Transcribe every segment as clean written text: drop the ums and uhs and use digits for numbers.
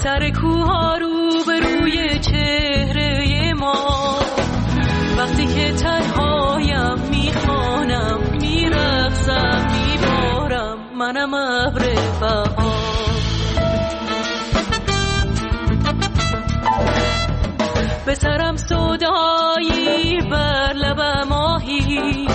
سر کوها رو به روی چهره ما، وقتی که تنهایم میخوانم میرقصم میبارم منم ابر بهار. به سرم سودایی بر لب ماهی،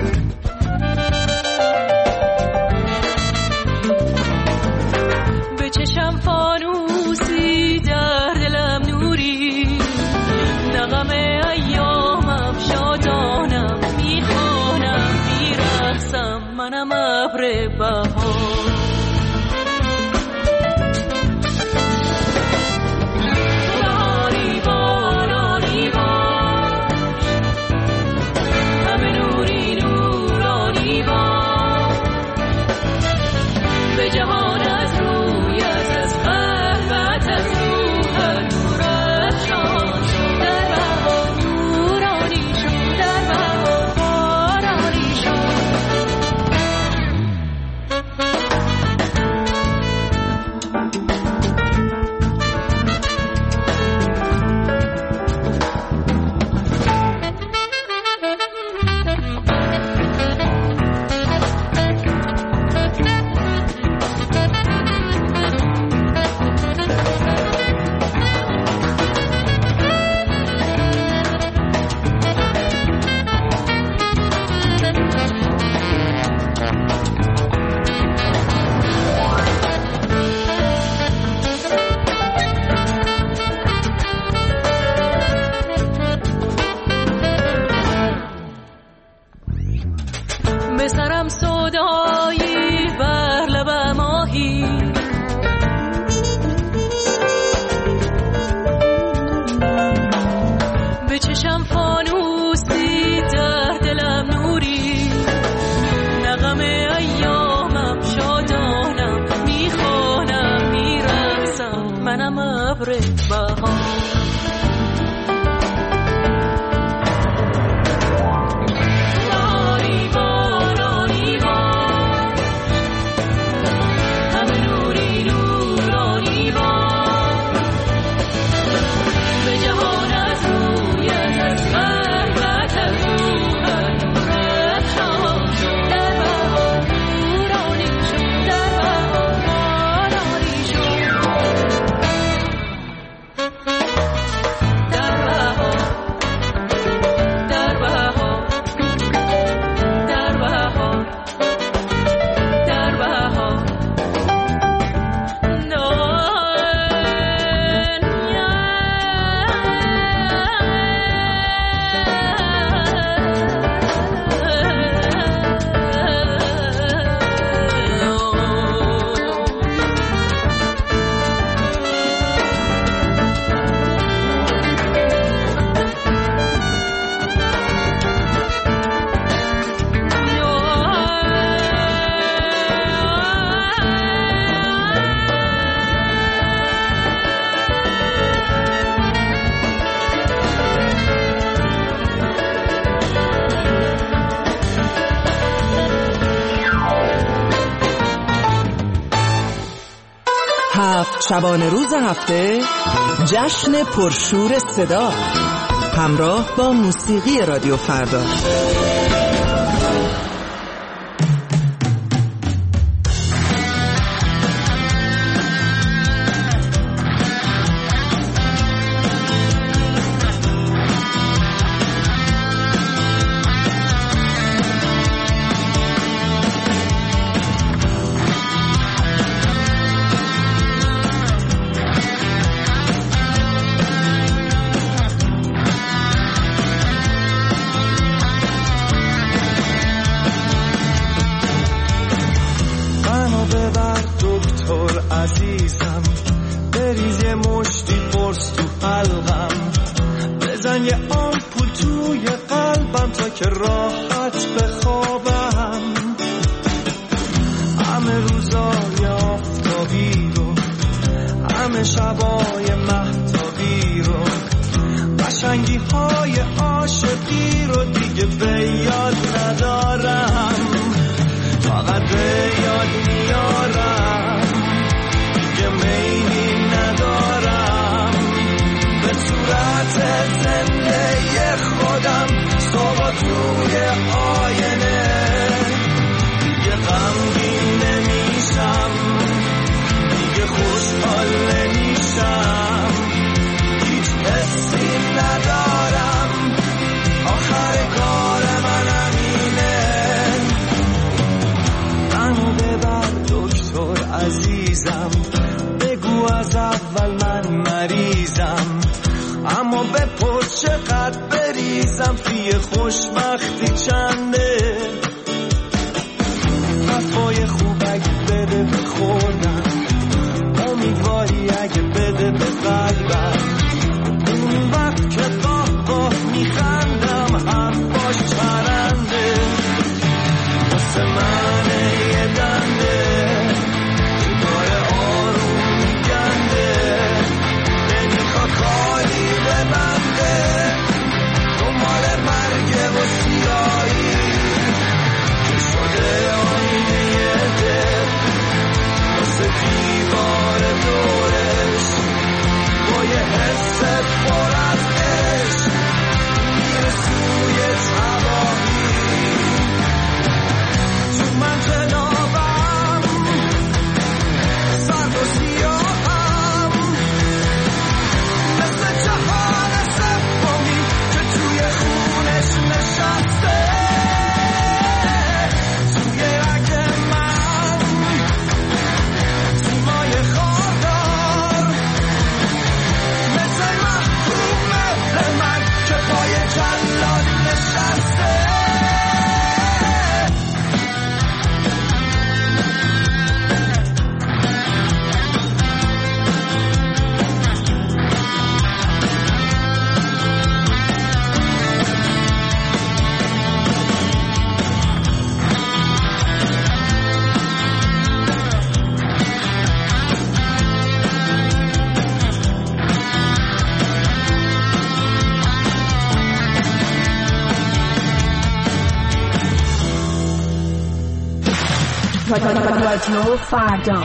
به چشم فانوسی در دلم نوری، نغم ایامم شادانم میخوانم میرقصم منم ابر بهار. به سرم سودایی بر لب ماهی، به چشم فانوسی در دلم نوری، نغم ایامم شادانم میخوانم میرقصم منم ابر بهار. شبانه روز هفته جشن پرشور صدا همراه با موسیقی رادیو فردا. عزیزم بریز یه مشتی قرص تو حلقم، بزن یه آمپول توی قلبم تا که راحت بخوابم. همه روزای آفتابی رو، همه شبای مهتابی رو، قشنگی های عاشقی رو دیگه به یاد ندارم، فقط به یاد میارم، دیگه میلی ندارم. عزیزم، بگو از اول من مریضم، اما بپرس چقدر بریزم، توی خوشبختی چنده، حرفای خوب اگه بده به خودم، امیدواری اگه بده به قلبم، اون وقت که گاه میخندم حرفاش چرنده، واسه من یه دنده داره آروم میگنده، نمیخواد خالی ببنده، دنبال مرگ و سیاهی که شده آینه دل، واسه دیوار دورش با یه حس پر از عشق میره سوی تباهی، تو من جنابم سرد و سیاهم، مثل جهان سومی که توی خونش نشسته، توی رگ من تیمای خاردار، مثل محروم مثل من که پای جلاد نشسته. رادیو فردا.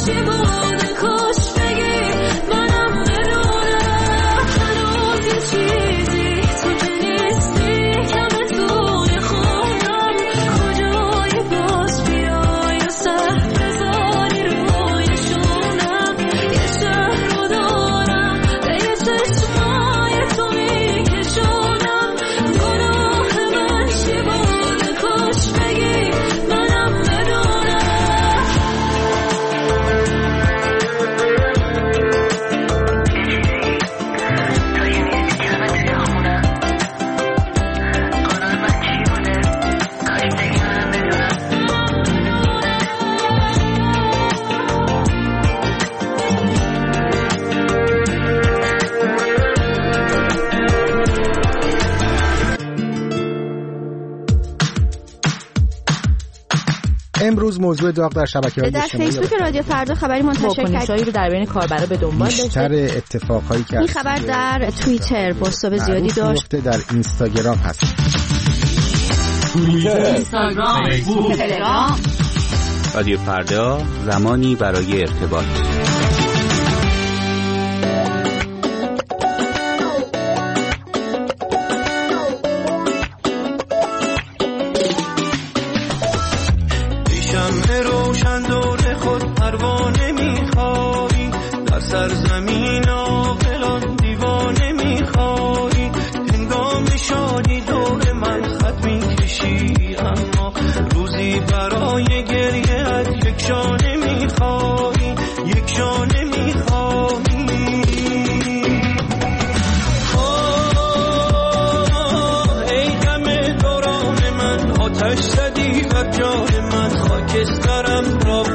امروز موضوع داغ در شبکه‌های اجتماعی در فیسبوک رادیو فردا خبری منتشر کرد رو در بین کاربرا به دنبال داشته. بیشتر اتفاقایی که این خبر در توییتر پست‌های زیادی داشت. در اینستاگرام هست. اینستاگرام، فیسبوک، تلگرام. رادیو فردا، زمانی برای ارتباط. سرزمین عاقلان دیوانه میخوایی، هنگام شادی دور من خط میکشی، اما روزی برای گریه یک شانه میخوایی، یک شانه میخوایی. ای غم دوران من، آتش زدی بر جان من، خاکسترم را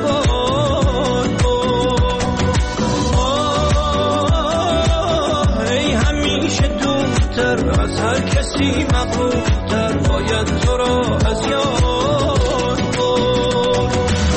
از هر کسی مغرورتر، باید تو را از یاد برد.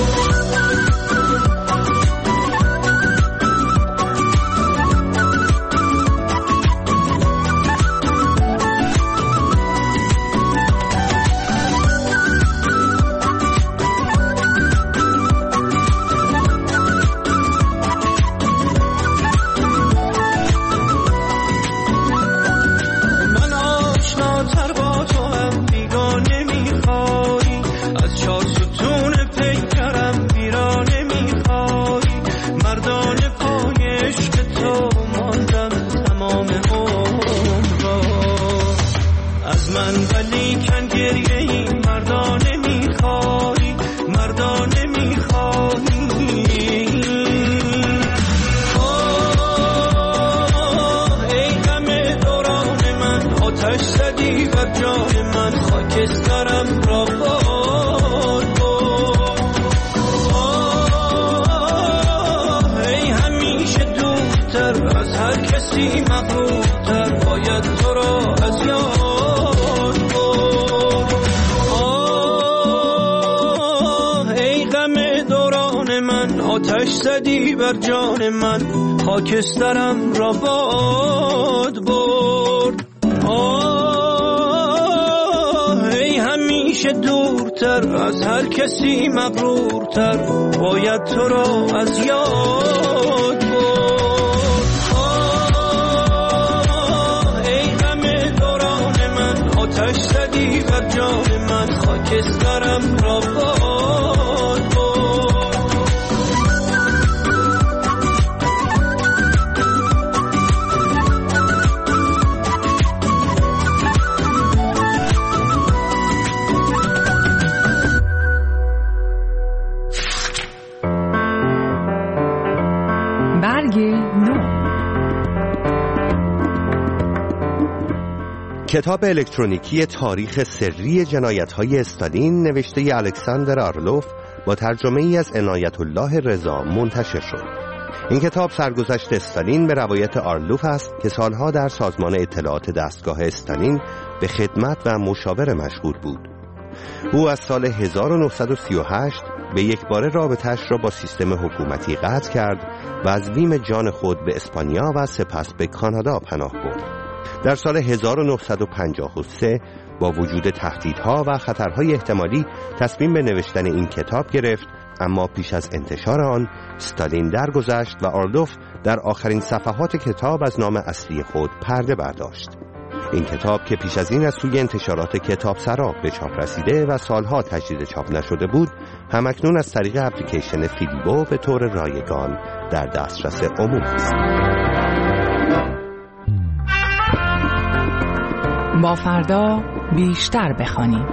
زدی بر جان من، خاکسترم را باد برد. ای همیشه دورتر، از هر کسی مغرورتر، باید تو را از یاد برد. ای غم دوران من، آتش زدی بر جان من، خاکسترم را باد برد. کتاب الکترونیکی تاریخ سری جنایت‌های استالین نوشته الکساندر آرلوف با ترجمه ای از عنایت الله رضا منتشر شد. این کتاب سرگذشت استالین به روایت آرلوف است که سالها در سازمان اطلاعات دستگاه استالین به خدمت و مشاور مشغول بود. او از سال 1938 به یک باره رابطه‌اش را با سیستم حکومتی قطع کرد و از بیم جان خود به اسپانیا و سپس به کانادا پناه برد. در سال 1953 با وجود تهدیدها و خطرهای احتمالی تصمیم به نوشتن این کتاب گرفت، اما پیش از انتشار آن استالین درگذشت و آرلوف در آخرین صفحات کتاب از نام اصلی خود پرده برداشت. این کتاب که پیش از این از سوی انتشارات کتابسرا به چاپ رسیده و سالها تجدید چاپ نشده بود، همکنون از طریق اپلیکیشن فیلیبو به طور رایگان در دسترس عموم است. با فردا بیشتر بخوانیم.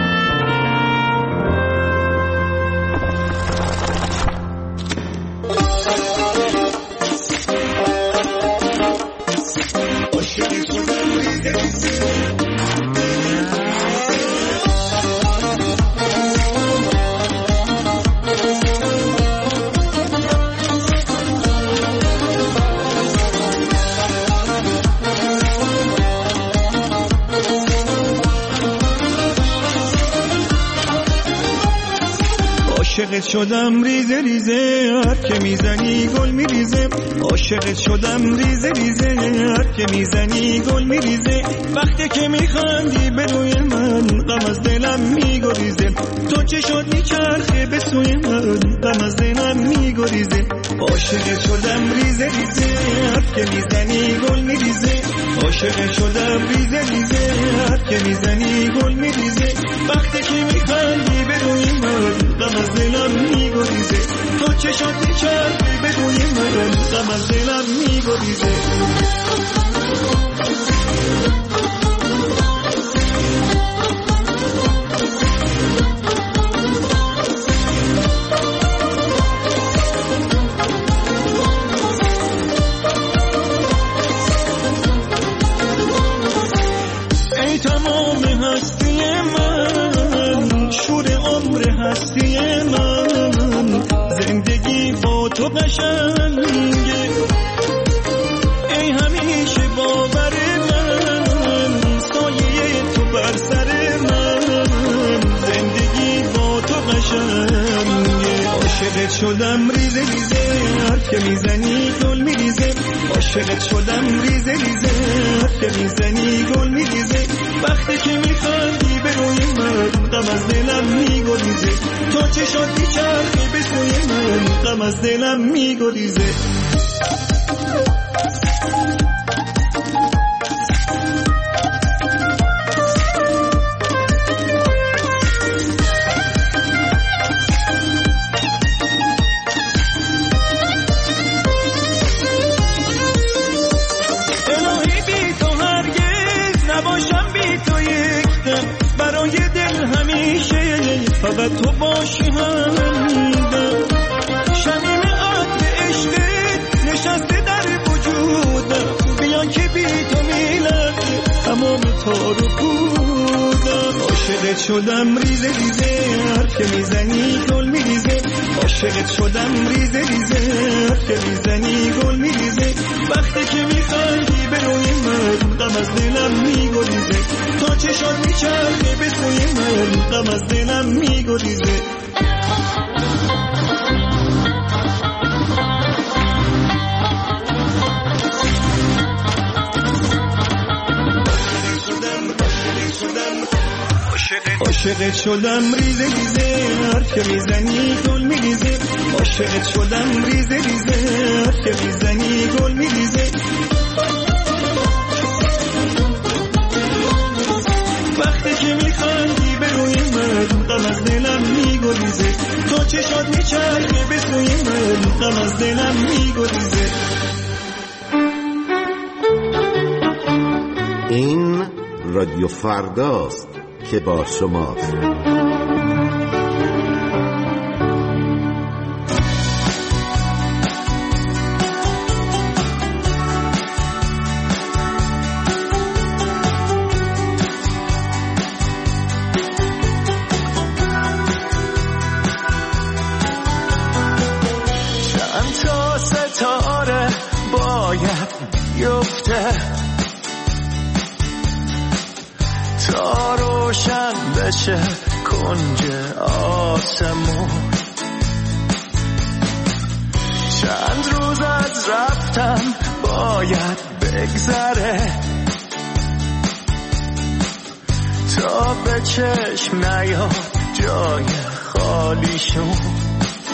عاشقت شدم ریزه ریزه، هر که میزنی گل میریزه. عاشقت شدم ریزه ریزه، هر که میزنی گل میریزه. وقتی که میخندی به روی من، غم از دلم میگریزه. تو چه شد میچرخه به سوی من، غم از دلم میگریزه. عاشقت شدم ریزه ریزه، هر که میزنی گل میریزه. عاشقت شدم ریزه ریزه، هر که میزنی گل میریزه. وقتی که میخندی به روی من، غم از دلم میگریزه. تو چه شد میچرخی به روی من، غم از دلم میگریزه. ای تمام هستی من، شور عمر هستی من، زندگی با تو قشنگه. ای همیشه باور من، سایه تو بر سر من، زندگی با تو قشنگه. عاشقت شدم ریزه ریزه، هر که میزنی گل میریزه. عاشقت شدم ریزه ریزه، هر که میزنی گل میریزه. وقتی که میخندی به روی من، غم از دلم میگریزه. تو چه شد میچرخی به سوی من، غم از دلم میگریزه. الهی بی تو هرگز نباشم، بی تو یک دم. برای دل همیشه فقط تو باشی همدم. شمیم عطر عشقت نشسته در وجودم، بیان که بی تو میلرزه تمام تار و پودم. عاشقت شدم ریزه ریزه، هر که میزنی گل میریزه. عاشقت شدم ریزه ریزه، هر که میزنی گل میریزه. وقتی که میخندی به روی من، غم از دلم میگریزه. تو چه شد میچرخه به سوی من، غم از دلم میگریزه. عاشقت شدم ریزه ریزه، هر که میزنی گل میریزه. عاشقت شدم ریزه ریزه، هر که میزنی گل میریزه. وقتی که میخندی به روی من، غم از دلم میگریزه. تو چه شد میچرخی به سوی من، غم از دلم میگریزه. این رادیو فرداست که با شماست. چند تا ستاره باید بیفته تا روشن بشه کنج آسمون. چند روز از رفتن باید بگذره تا به چشم نیاد جای خالیشون.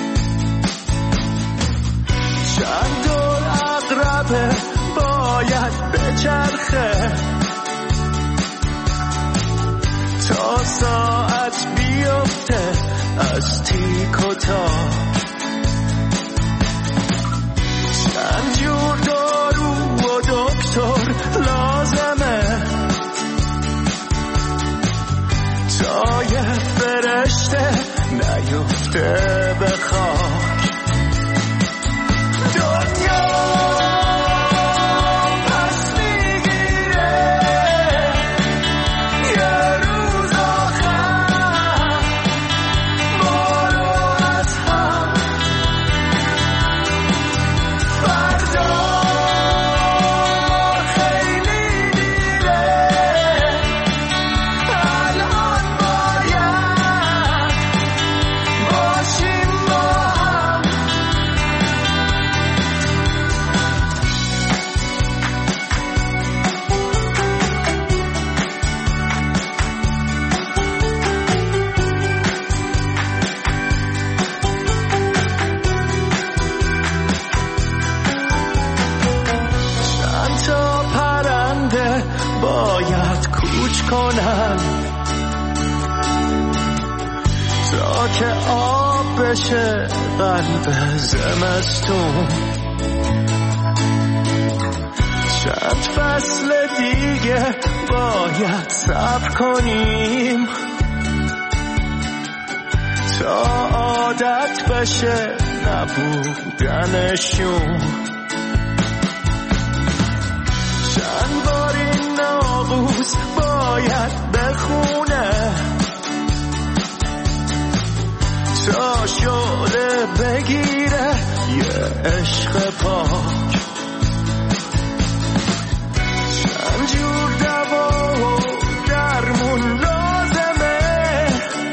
بچرخه تا ساعت بیفته از تیک و تاک. چند جور دارو و دکتر لازمه تا یه فرشته نیفته به خاک. دنیا کنن تا که آب بشه قلب زمستون. چند فصل دیگه باید صبر کنیم تا عادت بشه نبودنشون. چند بار این ناموس باید بخونه تا شعله بگیره یه عشق پاک. چند جور دوا و درمون لازمه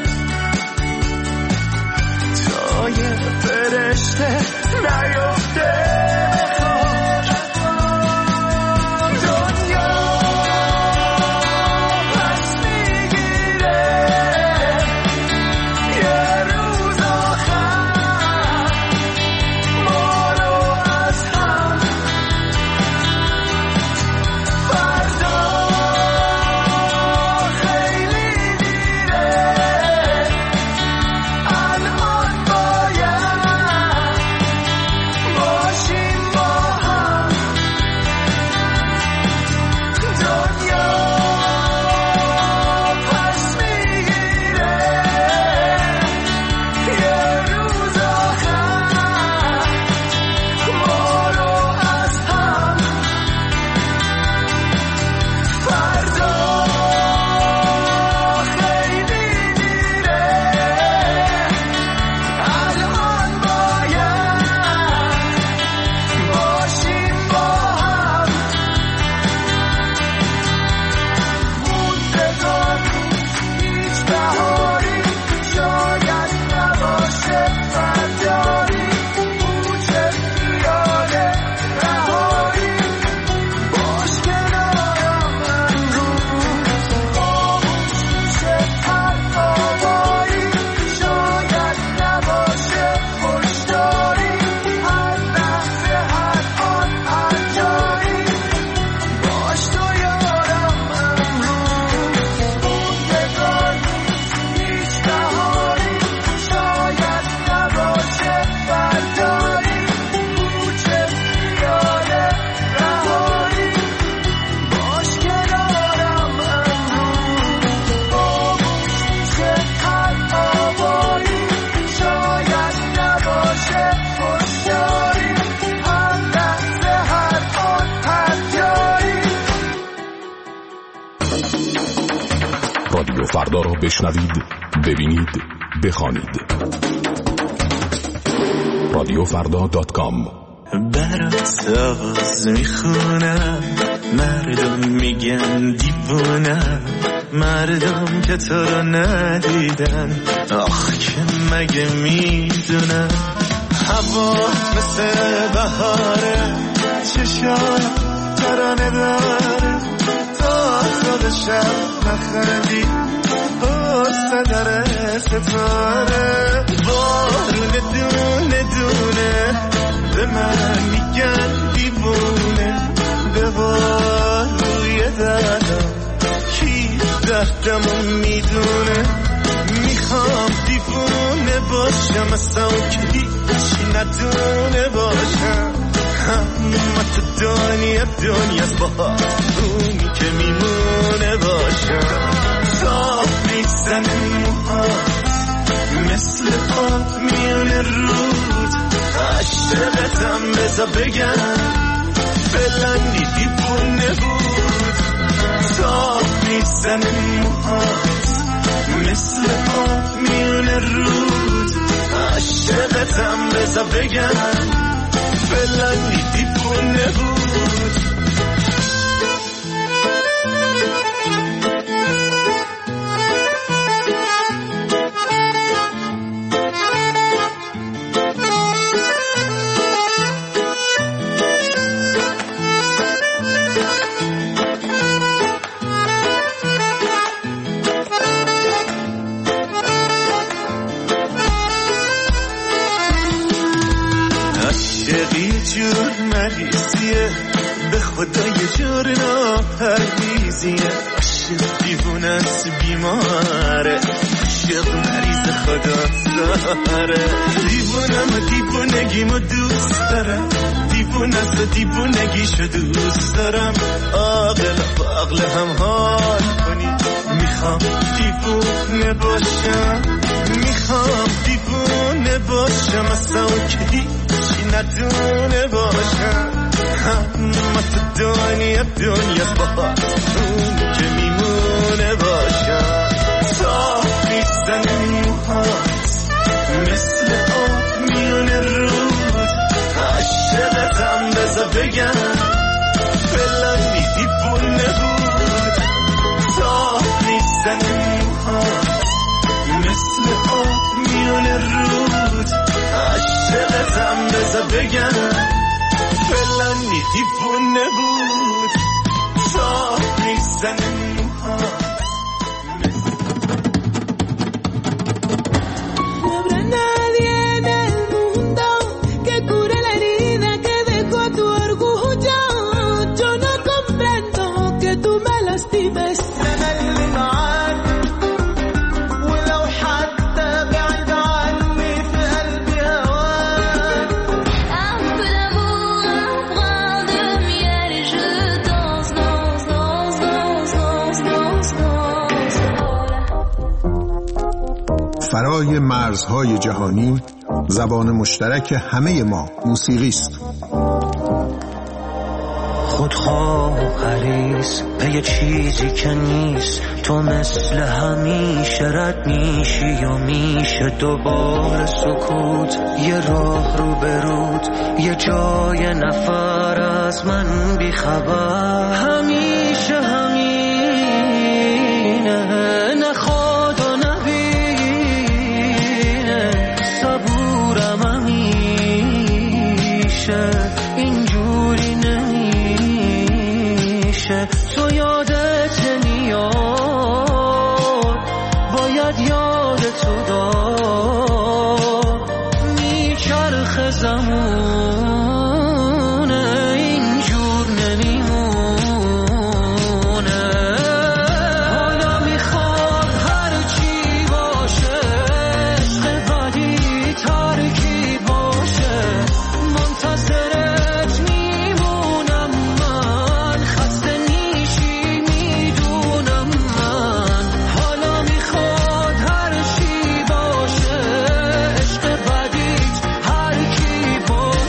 تا یه فرشته نیفته. رادیو فردا را بشنوید، ببینید، بخوانید. رادیوفردا.com. برات آواز میخونم، مردم میگن دیوونم، مردم که تو رو ندیدن، آخ که مگه میدونم. هوا مثل بهاره، چشای ترانه داره، تا خودشم نخندی پشت در ستاره. بارون دونه دونه به من میگن دیوونه، به مثلا که هیچی ندونه باشم، همه تو دنیاست با اونی که میمونه باشم. صاف میزن موهات مثل آب میونه رود، عشقتم بذار بگم فلانی دیوونه بود. صاف میزن موهات مثل آب میونه رود، عشقتم بذار بگم فلانی دیوونه بود. جور مریضیه به خدا یه جور ناپرهیزیه، عشق دیوونه است بیماره، عشق مریض خدا داره. دیوونم دیوونگیمو دوست دارم، دیوونه است و دیوونگیشو دوست دارم. عاقل با عقل هم حال کنی، میخوام دیوونه باشم، میخوام دیوونه باشم، اصلا که هیچی ندونه باشم. همه تو دنیاست با اون که میمونه باشم. صاف میزن موهات مثل آب میونه رود، عشقتم بذار بگم فلانی دیوونه بود. صاف میزن موهات مثل آب میونه رود، عشقتم بذار بگم فلانی دیوونه بود. صاف میزن موهات فرای مرزهای جهانی، زبان مشترک همه ما موسیقی است. خودخواه و غریز به یه چیزی که نیست، تو مثل همیشه رد میشی و میشه دوباره سکوت. یه راه رو برود، یه جای نفر از من بیخبر، همیشه همینه، نخواد و نبینه، صبورم همیشه اینجوری نمیشه. تو یادت نمیاد، باید یادتو داد، میچرخ زمونه اینجور نمیمونه. حالا میخواد هرچی باشه، عشق بدی ترکی باشه، منتظرت میمونم من، خسته نیشی میدونم من. حالا میخواد هرچی باشه، عشق بدی هرکی باشه،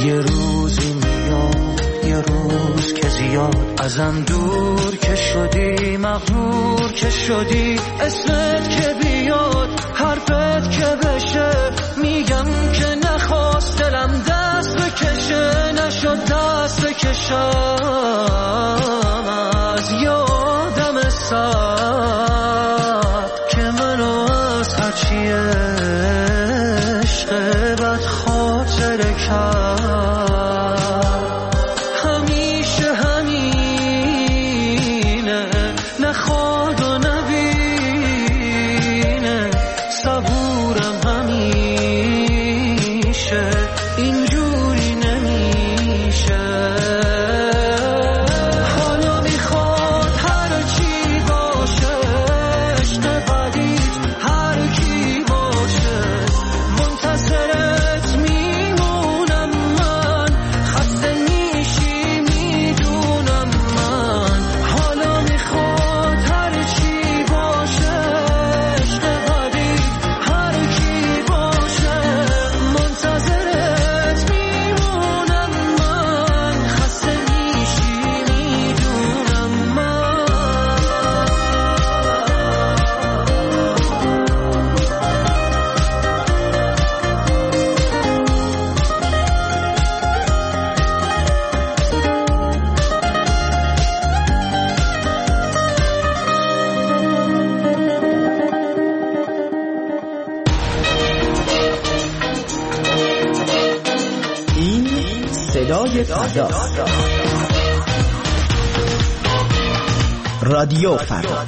یه روزی میاد، یه روز که زیاد ازم دور که شدی، مغرور که شدی، اسمت که بیاد، حرفت که بشه، میگم که نخواست دلم دست بکشه، نشد دست بکشم از یادم سر که منو از هرچی عشق بد خاطره کرد. همیشه همینه، نخواد و نبینه، صبورم همیشه، اینجوری نمیشه. حالا میخواد هر چی باشه، عشق بدید هر کی باشه، منتظرت میمونم من، خسته میشی میدونم من. حالا میخواد هر چی باشه، عشق بدید هر کی باشه، منتظرت میمونم من، خسته میشی میدونم من. این صدای فرداست. رادیو فردا.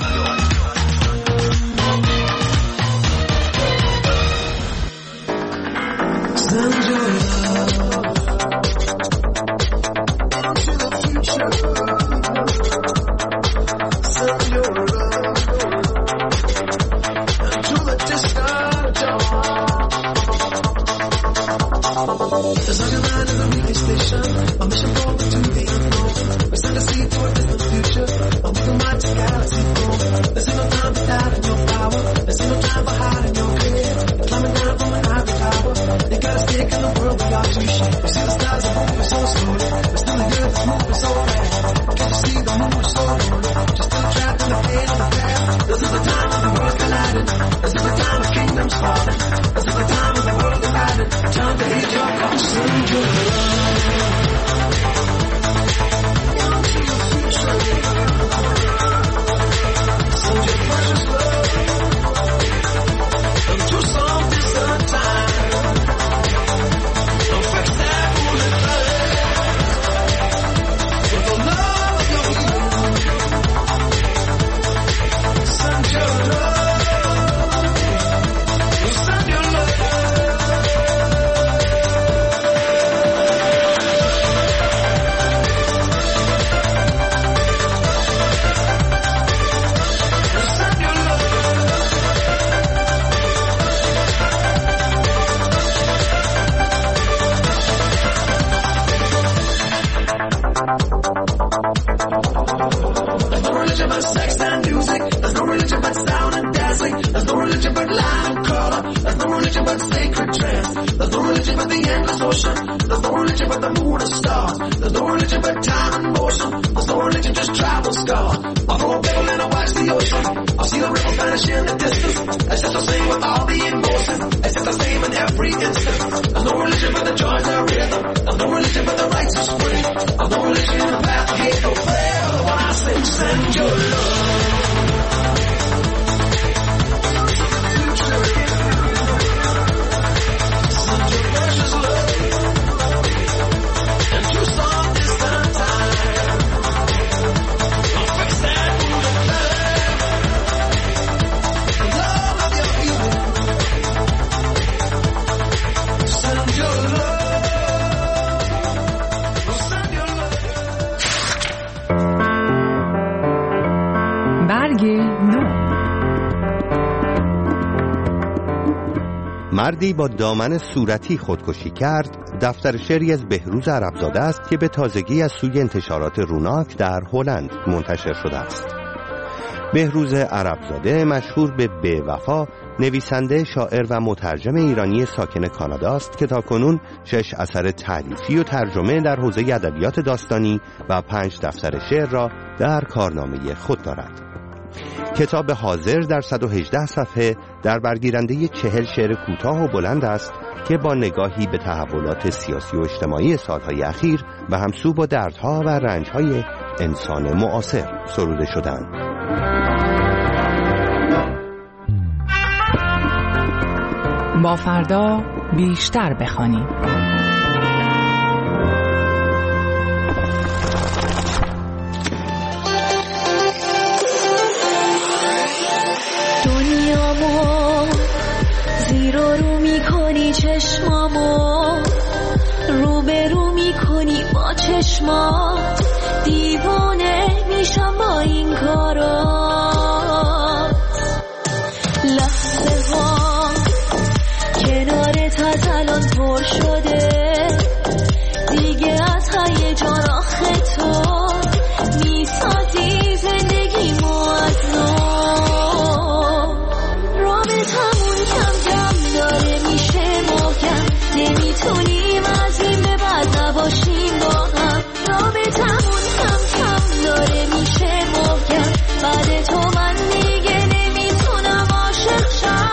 مردی با دامن صورتی خودکشی کرد دفتر شعری از بهروز عربزاده است که به تازگی از سوی انتشارات روناک در هلند منتشر شده است. بهروز عربزاده مشهور به به‌وفا، نویسنده، شاعر و مترجم ایرانی ساکن کاناداست که تاکنون 6 اثر تالیفی و ترجمه در حوزه ادبیات داستانی و 5 دفتر شعر را در کارنامه خود دارد. کتاب حاضر در 118 صفحه در برگیرنده 40 شعر کوتاه و بلند است که با نگاهی به تحولات سیاسی و اجتماعی سالهای اخیر و همسو با دردها و رنجهای انسان معاصر سروده شدند. با فردا بیشتر بخوانیم. دنیامو زیر و رو میکنی، چشمامو رو به رو میکنی با چشمات، دیوانه میشم با این کارات. لحظه ها کنارت از الان پر شده دیگه، از هیجان آخه تو میسازی زندگیمو از نو. رابطمون کم کم داره میشه محکم، نمیتونیم از این به بعد نباشیم با هم. رابطمون کم کم داره میشه محکم، بعد تو من دیگه نمیتونم عاشق شم.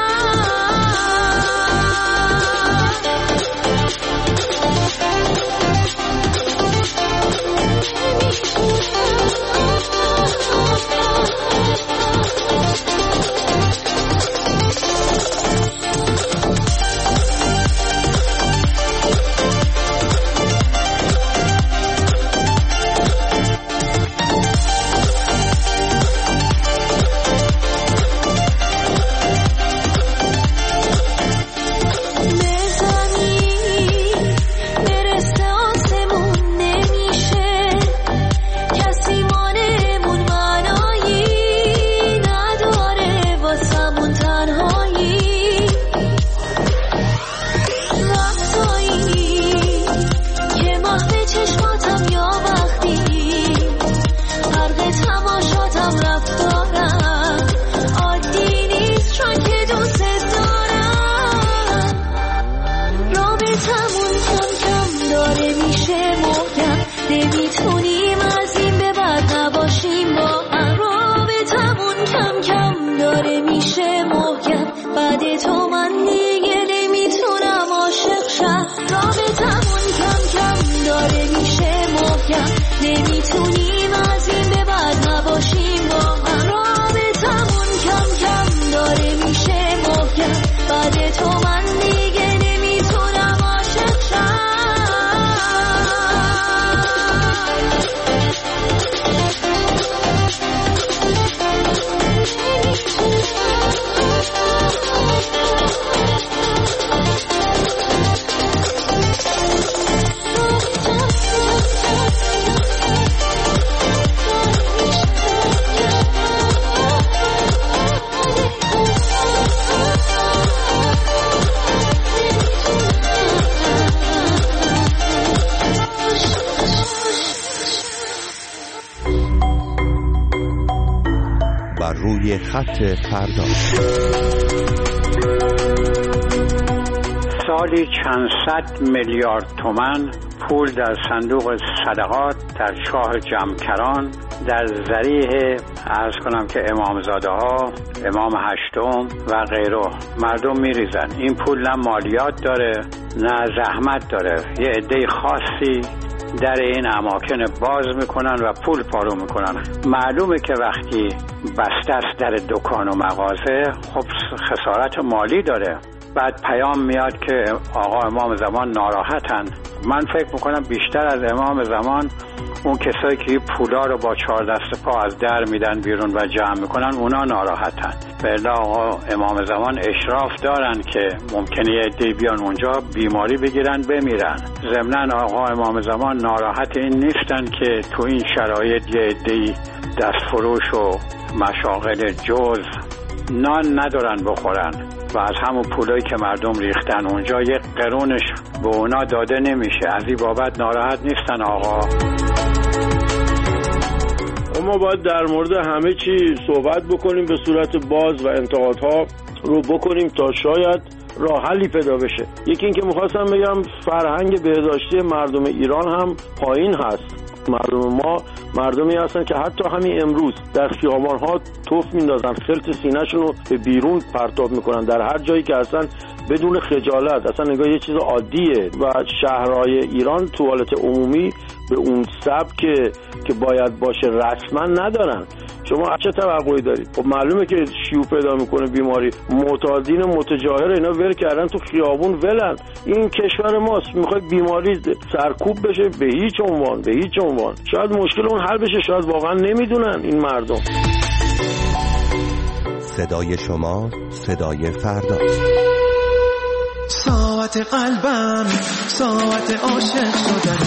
روی خط فردا. سالی چند صد میلیارد تومان پول در صندوق صدقات در چاه جمکران در ذریح عرض کنم که امامزاده ها، امام هشتم و غیره مردم میریزن. این پول نه مالیات داره نه زحمت داره. یه عده خاصی در این اماکن باز میکنن و پول پارو میکنن. معلومه که وقتی بسته است در دکان و مغازه خب خسارت مالی داره. بعد پیام میاد که آقا امام زمان ناراحتن. من فکر میکنم بیشتر از امام زمان اون کسایی که پولا رو با 4 دست پا از در میدن بیرون و جمع میکنن اونا ناراحتن. بله آقا امام زمان اشراف دارن که ممکنه یه عده بیان اونجا بیماری بگیرن بمیرن. ضمناً آقا امام زمان ناراحت این نیستن که تو این شرایط یه عده دست فروش و مشاغل جز نان ندارن بخورن و از همون پولایی که مردم ریختن اونجا یک قرونش به اونا داده نمیشه. از این بابت ناراحت نیستن آقا. ما باید در مورد همه چی صحبت بکنیم به صورت باز و انتقادها رو بکنیم تا شاید راه حلی پیدا بشه. یکی این که میخواستم بگم فرهنگ بهداشتی مردم ایران هم پایین هست. مردم ما مردمی هستن که حتی همین امروز در خیابان‌ها توف میندازن، خلط سینه‌شون رو به بیرون پرتاب میکنن در هر جایی که هستن بدون خجالت. اصلا نگاه یه چیز عادیه و شهرهای ایران توالت عمومی به اون سبک که باید باشه رسما ندارن. شما چه توقعی دارید؟ خب معلومه که شیوع پیدا میکنه بیماری. معتادین متجاهر اینا ول کردن تو خیابون ولن. این کشور ماست، میخواد بیماری سرکوب بشه؟ به هیچ عنوان، به هیچ عنوان. شاید مشکل اون حل بشه، شاید واقعا نمیدونن این مردم. صدای شما، صدای فردا. ساعت قلبم، ساعت عاشق شدن.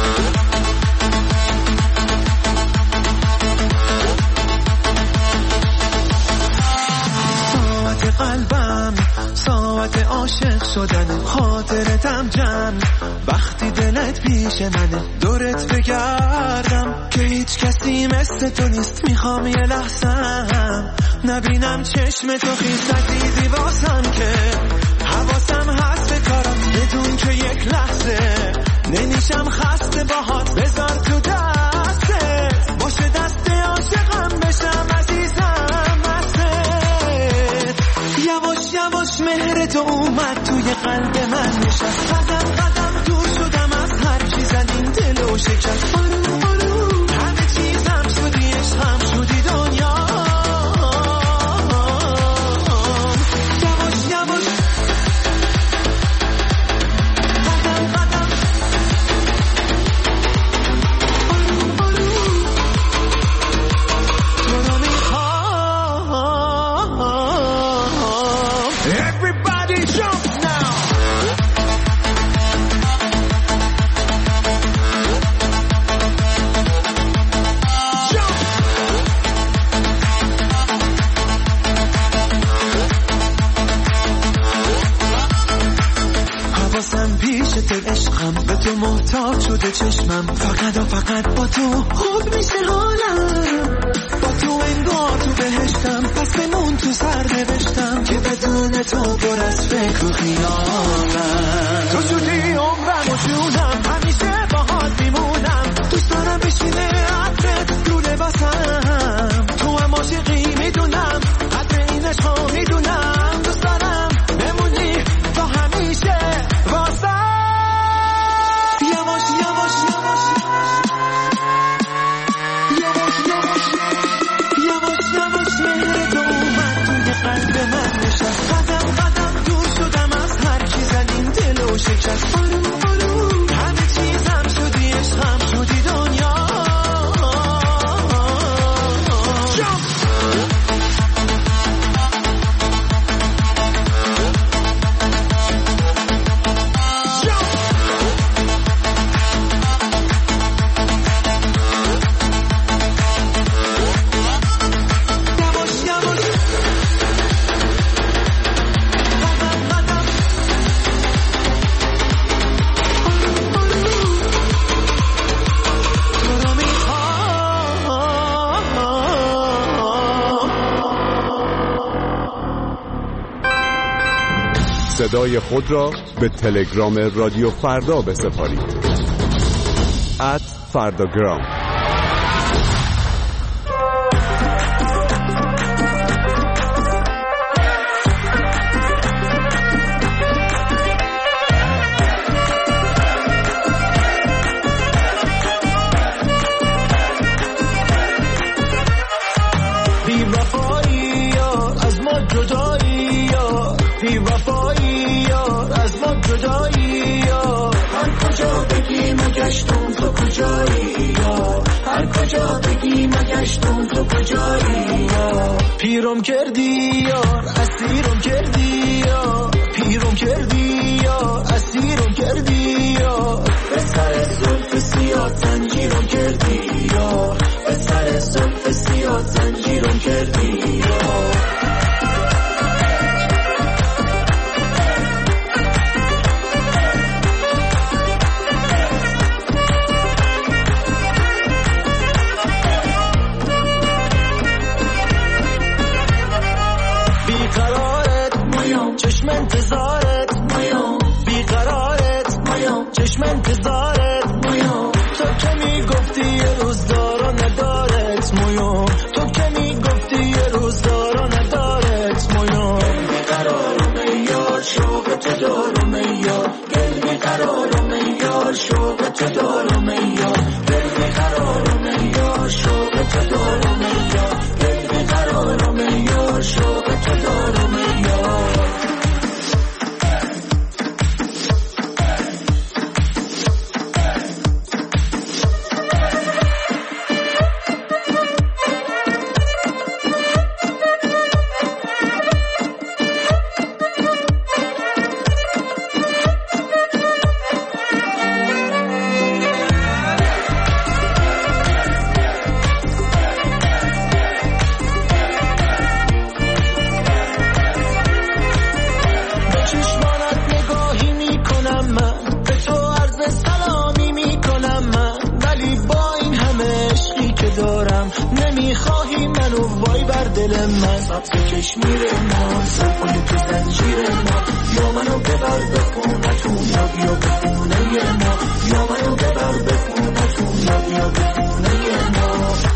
قلبم ساعت عاشق شدن، خاطرتم جمع وقتی دلت پیش منه. دورت بگردم که هیچ کسی مثل تو نیست. میخوام یه لحظم نبینم چشم تو خیز عزیزی واسم که حواسم هست به کارم. بدون که یک لحظه نمیشم خسته باهات. بذار تو دستت باشه دست عاشقم بشم عزیزم. یواش یواش مهر تو اومد توی قلب من نشست. قدم قدم دور شدم از هر چی زد این دلو شکست. آروم آروم همه چیزم شدی، عشقم شدی دنیا. یواش یواش قدم قدم آروم آروم تو رو میخوام. Everybody jump now. Jump. حواسم پیشت عشقم، به تو محتاج شده چشمم. فقط و فقط با تو خوب میشه حالم. با تو انگار تو بهشتم، پس بمون تو سر نوشتم که بدون تو پر از فکر و خیالم. تو شدی عمرم و جونم، همیشه باهات میمونم. دوست دارم بشینه عطرت رو لباسم. تو هم عاشقی میدونم، قدر این عشقا میدونم. دوست دارم بمونی تا همیشه واسم. یواش یواش یواش یواش یواش یواش مهر تو اومد توی قلب من نشست. قدم قدم دور شدم از هر چی زد این دلو شکست. آروم آروم همه چیزم شدی، عشقم شدی دنیا. صدای خود را به تلگرام رادیو فردا بسپارید. @فرداگرام. بی وفایی از ما جدایی، بی وفایی از ما جدایی. هر کجا بگی مگشتم تو کجایی، هر کجا بگی مگشتم تو کجایی. پیرم کردی یار اسیرم کردی، پیرم کردی یار اسیرم کردی. به سر زلف سیاه زنجیرم کردی، به سر زلف سیاه زنجیرم کردی. چشم انتظارت مویوم تو که میگفتی یه روز دارا ندارت مویوم تو که میگفتی یه روز دارا ندارت مویوم بیقرارم یار شوق تو دارم یار گل بیقرارم یار شوق تو دارم یار گل بیقرارم یار شوق تو دارم یار گل بیقرارم یار شوق تو دارم یار نمیخواهی منو وای بر دل من سبز کشمیر ما زلفای تو زنجیر ما یا منو ببر به خونتون یا بیا به خونه ما یا منو ببر به خونتون یا بیا به خونه ما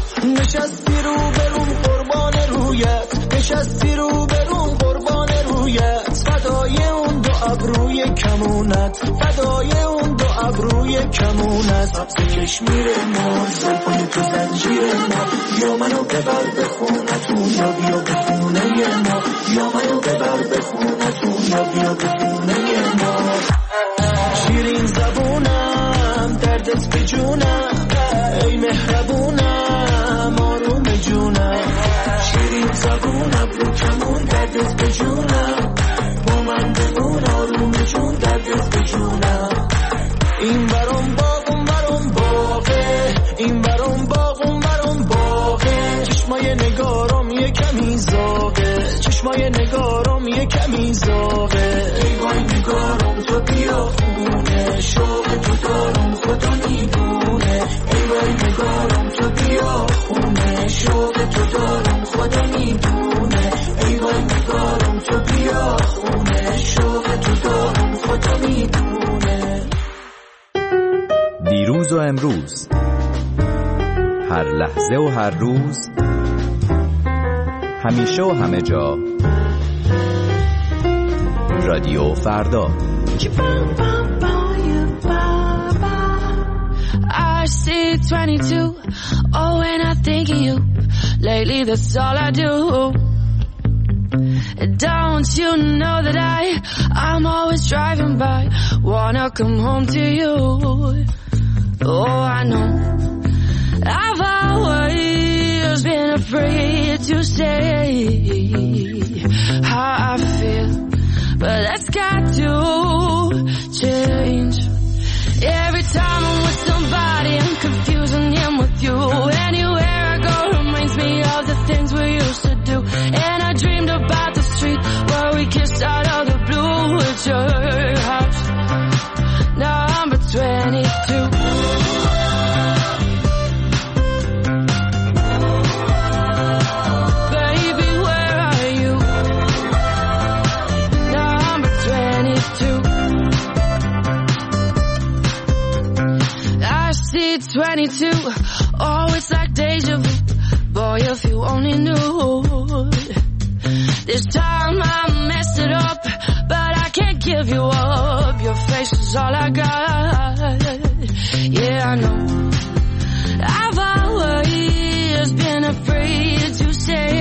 نشستی رو برون قربان رویت نشستی رو برون قربان رویت فدای اون دو ابروی کمونت فدای اون دو ابروی کمونت سبز کشمیر ما زلفای تو زنجیر ما یا منو ببر به خونتون یا بیا به خونه ما یا منو ببر به خونتون یا بیا به خونه ما شیرین زبونم دردت به جونم ای مهربونم آروم جونم شیرین زبونم رو کمون دردت به جونم با من بمون آروم جون دردت به جونم این برام باغ اون برام باغه این برام باغ اون برام باغه چشمای نگارم یه کمی زاغه چشمای نگارم یه کمی زاغه ای وای نگارم تو بیا خونه شوق تو دارم خدا میدونه ای وای نگارم تو بیا خونه شوق تو دارم خدا میدونه ای وای نگارم تو بیا خونه شوق تو دارم خدا میدونه دیروز و امروز هر لحظه و هر روز همیشه و همه جا رادیو فردا I see 22. Oh, when I think of you, lately that's all I do. Don't you know that I'm always driving by, wanna come home to you. Oh, I know I've always been afraid to say how I feel, but that's got to change. Every time I'm with somebody, I'm confusing him with you. Anywhere I go reminds me of the things we used to do. And I dreamed about the street where we kissed out of the blue at your house. Now I'm 22. I see 22, oh, it's like deja vu. Boy, if you only knew. This time I messed it up, but I can't give you up. Your face is all I got. Yeah, I know I've always been afraid to say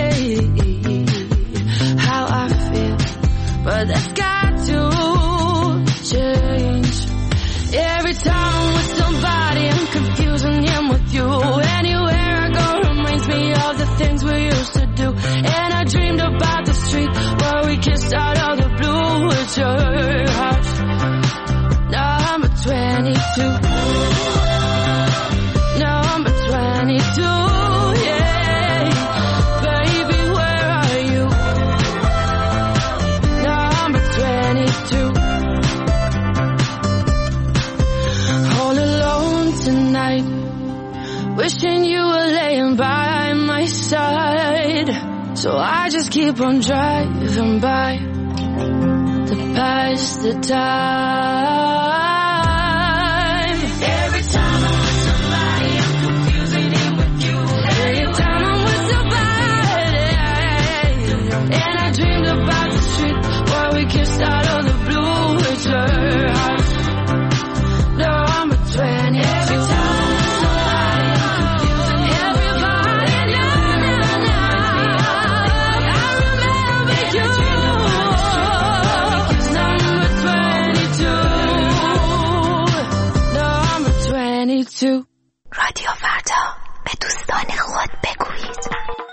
how I feel, but that's got to change. Every time I'm with somebody, I'm confusing him with you. Anywhere I go reminds me of the things we used to do. And I dreamed about the street where we kissed out of the blue at your house. Now I'm 22. Now I'm 22, yeah. Baby, where are you? Now I'm 22. All alone tonight, wishing you were laying by my side. So I just keep on driving by to pass the time. 2 رادیو فردا، به دوستان خود بگویید.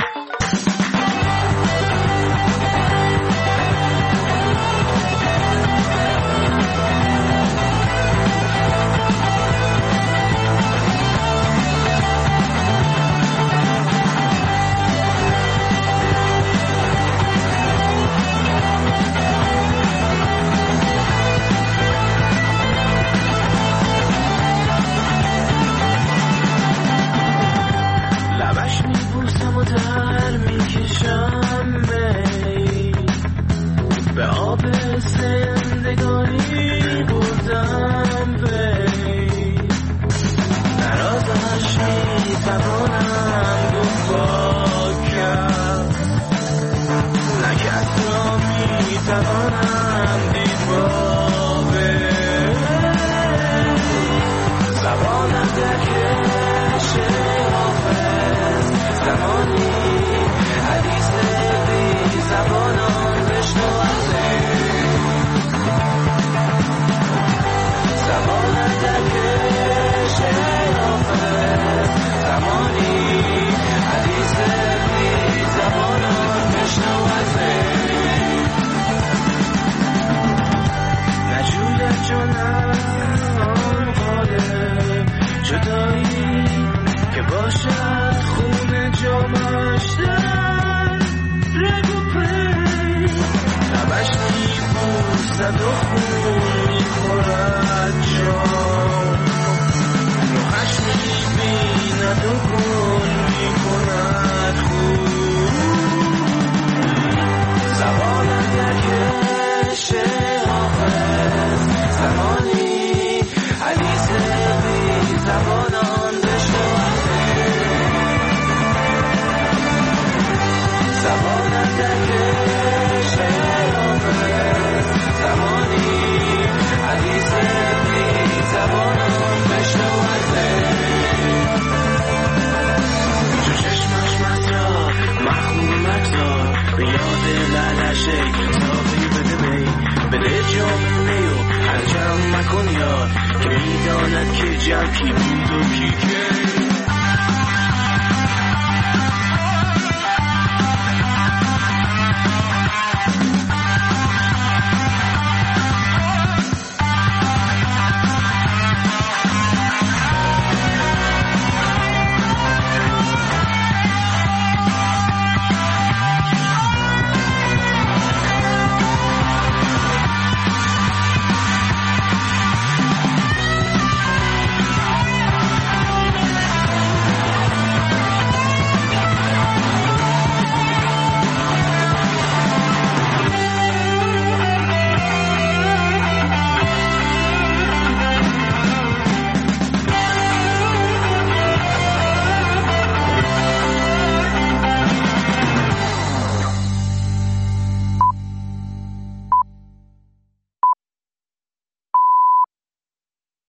به آب زندگانی بردم نرازش میتوانم گفت کرد نکس را میتوانم دید بابه زبانم در کش حافظ زمانی حدیث بی زبانان بشنوازه زبانم در کش حافظ زمانی حدیث بی زبانان بشنوازه نجوید جانم آن قالب جدایی که باشد خون جامش در رگو پی لبش میبوسد و خون میخورد جام روحش میبیند و گل میکند خون زبانم در کش حافظ زمانی حدیث بی زبانان بشنوازه زبانم در کش حافظ زمانی حدیث بی زبانان بشنوازه چو چشمش مطرح مخمور مگذار به یاد لعلشه صافی بده می بده جام میو هر جمع مکن یاد که میداند که جمع کی بود و کی که